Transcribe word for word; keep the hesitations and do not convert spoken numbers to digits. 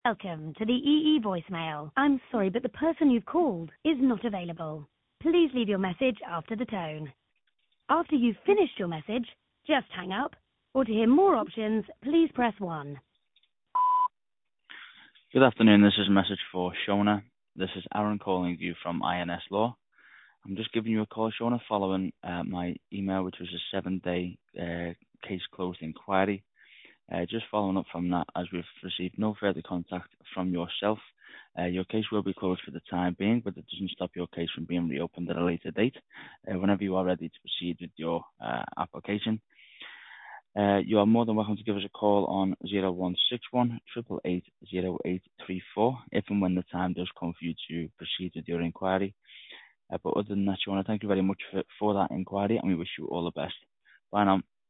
Welcome to the E E voicemail. I'm sorry, but the person you've called is not available. Please leave your message after the tone. After you've finished your message, just hang up. Or to hear more options, please press one. Good afternoon. This is a message for Shona. This is Aaron calling you from I N S Law. I'm just giving you a call, Shona, following uh, my email, which was a seven-day uh, case closed inquiry. Uh, just following up from that, as we've received no further contact from yourself, uh, your case will be closed for the time being, but it doesn't stop your case from being reopened at a later date. Uh, whenever you are ready to proceed with your uh, application, uh, you are more than welcome to give us a call on zero one six one, eight eight eight, zero eight three four if and when the time does come for you to proceed with your inquiry. Uh, but other than that, I want to thank you very much for, for that inquiry, and we wish you all the best. Bye now.